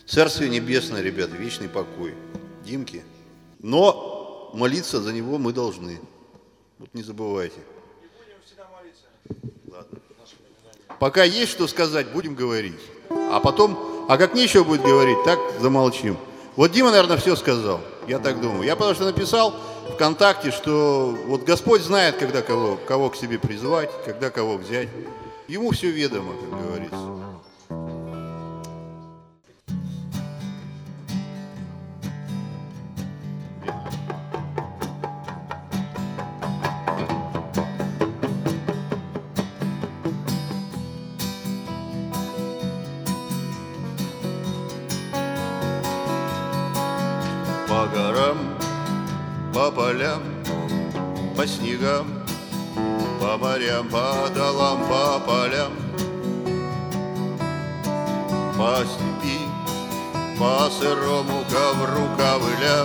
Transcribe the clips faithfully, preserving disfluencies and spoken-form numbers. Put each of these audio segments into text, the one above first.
Царствие небесное, ребята, вечный покой Димке. Но молиться за него мы должны. Вот не забывайте. И будем всегда молиться. Ладно. Пока есть что сказать, будем говорить. А потом, а как нечего будет говорить, так замолчим. Вот Дима, наверное, все сказал. Я так думаю. Я потому что написал ВКонтакте, что вот Господь знает, когда кого, кого к себе призвать, когда кого взять. Ему все ведомо, как говорится. По горам, по полям, по снегам, по морям, по долам, по полям, по степи, по сырому ковру ковылям,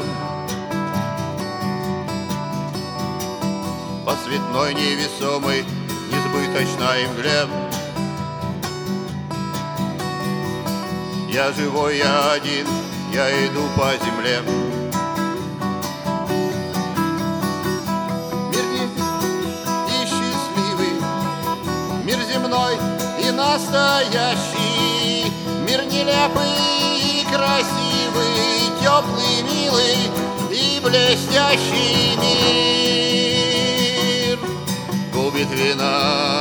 по цветной невесомой несбыточной мгле. Я живой, я один, я иду по земле. И настоящий мир нелепый и красивый, теплый, милый и блестящий мир губит вина.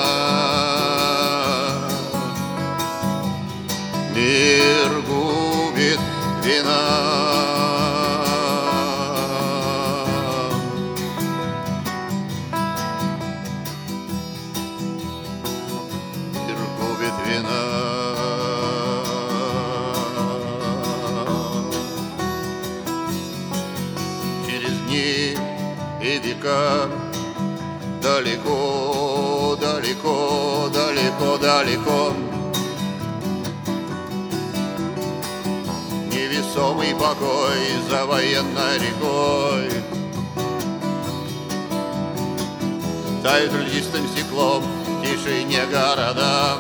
Мир губит вина. Через дни и века далеко, далеко, далеко, далеко невесомый покой за военной рекой тают льдистым стеклом в тишине города.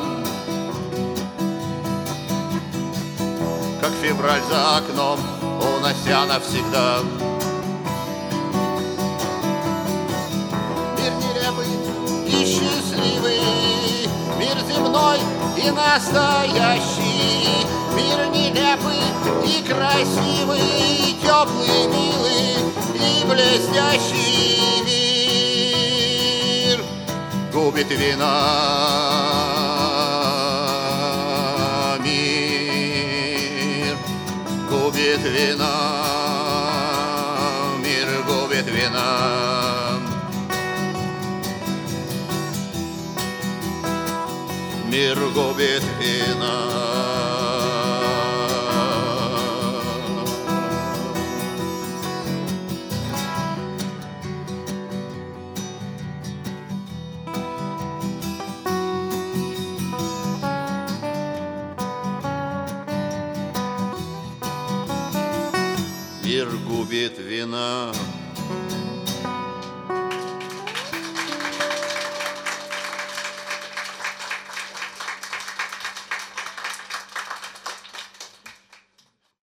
Как февраль за окном, унося навсегда. Мир нелепый и счастливый, мир земной и настоящий, мир нелепый и красивый, теплый, милый и блестящий мир губит вина. Губит вина, мир губит вина. Мир губит вина. Мир губит вина.